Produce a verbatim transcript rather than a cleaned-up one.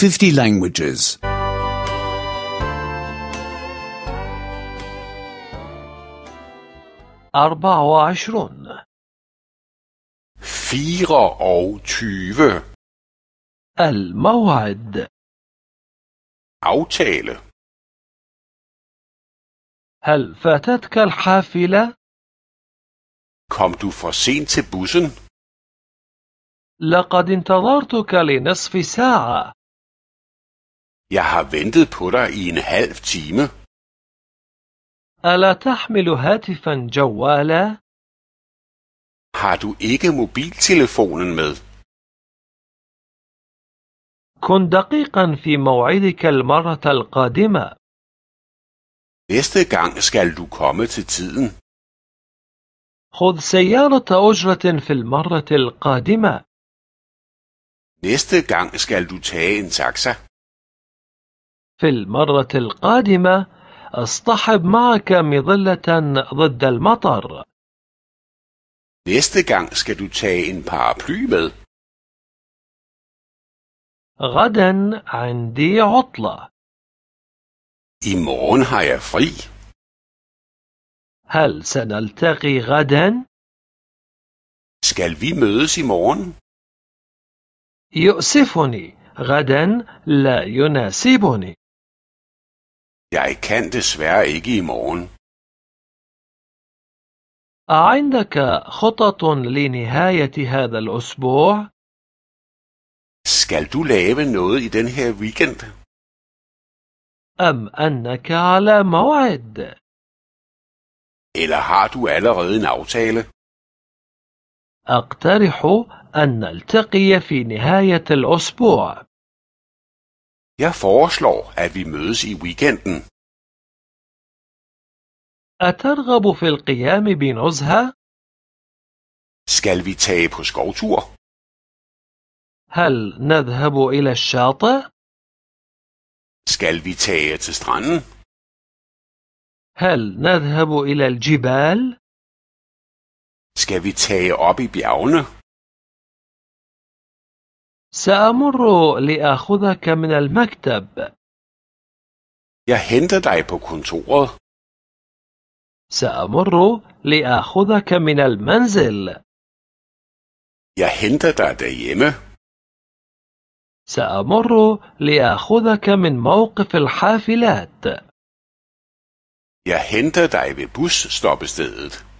fifty languages. أربع وعشرون. fireogtyve. الموعد. Aftale. هل فاتتك الحافلة؟ Kom du for sent til bussen? لقد انتظرتك لنصف ساعة. Jeg har ventet på dig i en halv time. ألا تحمل هاتفا جوالا؟ Har du ikke mobiltelefonen med? كن دقيقا في موعدك المرة القادمة. Næste gang skal du komme til tiden. خذ سيارة أجرة في المرة القادمة. Næste gang skal du tage en taxa. في المرة القادمة اصطحب معك مظلة ضد المطر. Næste gang skal du tage en paraply med. غدا عندي عطلة. I morgen har jeg fri. هل سنلتقي غدا؟ Skal vi mødes i morgen? يؤسفني، غدا لا يناسبني. Jeg kan desværre ikke i morgen. أعندك خطط لنهاية هذا الأسبوع؟ Skal du lave noget i den her weekend? أم أنك على موعد؟ Eller har du allerede en aftale? أقترح أن نلتقي في نهاية الأسبوع. Jeg foreslår, at vi mødes i weekenden. أترغب في القيام بنزهة؟ Skal vi tage på skovtur? هل نذهب إلى الشاطئ؟ Skal vi tage til stranden? هل نذهب إلى الجبال؟ Skal vi tage op i bjergene? سأمر لآخذك من المكتب. Jeg henter dig på kontoret. سأمر لآخذك من المنزل. Jeg henter dig derhjemme. سأمر لآخذك من موقف الحافلات. Jeg henter dig ved busstoppestedet.